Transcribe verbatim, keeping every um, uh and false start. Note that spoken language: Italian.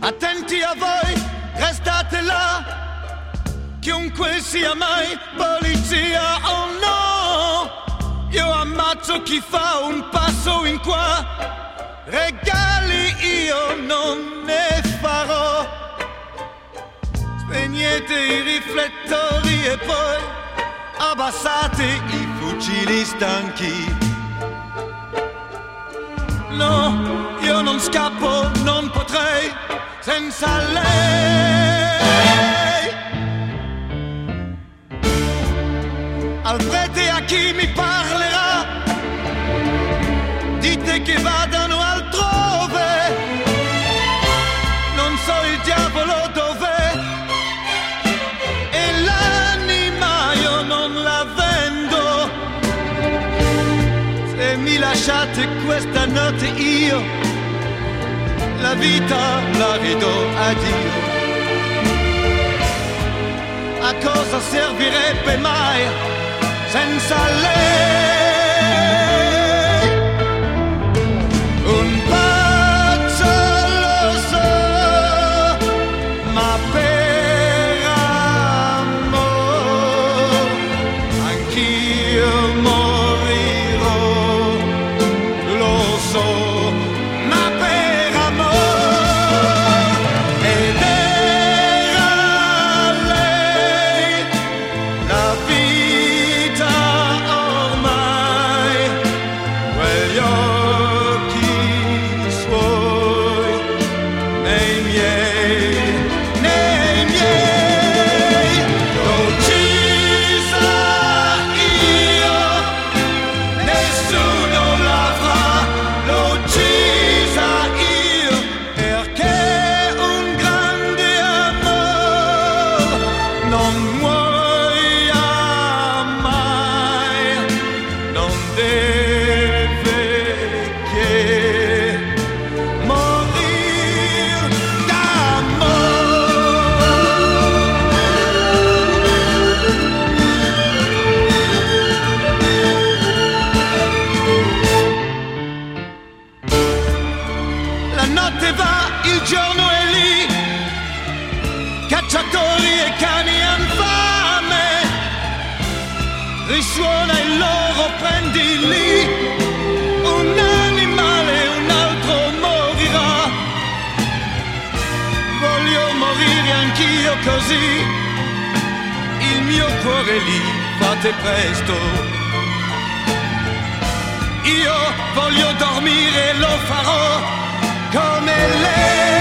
Attenti a voi, restate là, chiunque sia mai, polizia o no. Io ammazzo chi fa un passo in qua, regali io non ne farò. Spegnete i riflettori e poi abbassate i fucili stanchi. No, io non scappo, non potrei senza lei. Al prete a chi mi parlerà, dite che vadano altrove. Non so il diavolo dov'è e l'anima io non la vendo. Se mi lasciate questa notte io la vita la ridò a Dio. A cosa servirebbe mai senza lei? Un pazzo lo so, ma per amor anch'io morirò, lo so. La notte va, il giorno è lì, cacciatori e cani han fame, risuona il loro prendi lì, un animale, un altro morirà. Voglio morire anch'io così, il mio cuore lì, fate presto. Io voglio dormire, lo farò come lei.